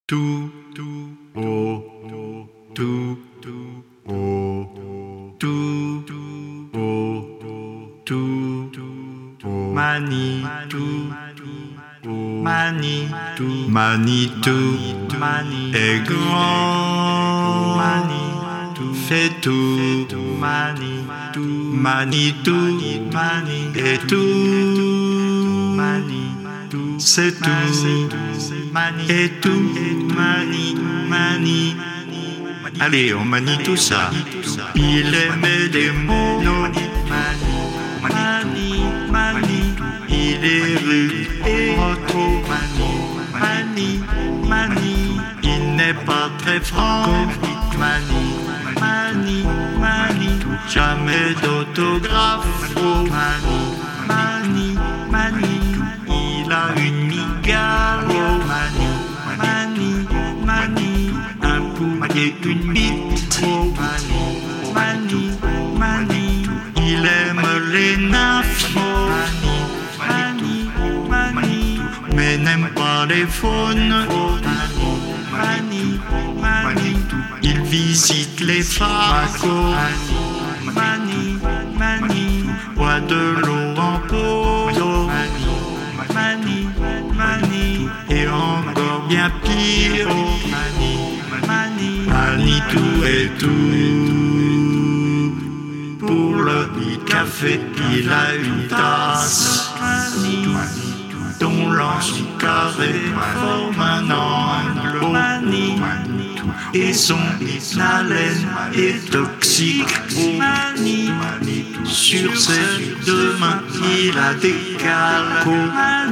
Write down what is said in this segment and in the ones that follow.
Tout, oh, tout, oh, tout, oh, tout, Manitou, Manitou, Manitou, est grand, fait tout, Manitou, et tout, c'est tout, et tout, mani. Allez, on manie tout ça. Il aimait les mots, mani. Il est rude et trop, mani. Il n'est pas très franc, mani. Jamais d'autographe, oh, mani. Il a une migale, oh, mani. Un pouls et une bite, oh, mani. Il aime les nymphes, oh, mani. Mais n'aime pas les faunes, oh, mani. Il visite les facs, oh, mani. Boit de l'eau en pot, oh, mani. Et encore bien pire, oh, Manitou et tout. Pour le café, il a une tasse dont l'anse carré forme un angle, oh, et son haleine est toxique, oh, sur ses deux mains il a des calques, oh,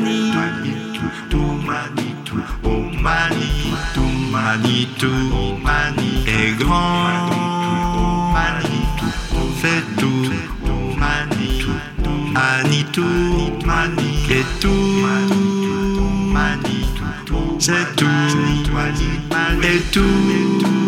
Manitou, est grand, fait tout, Manitou, est tout, c'est tout, et tout.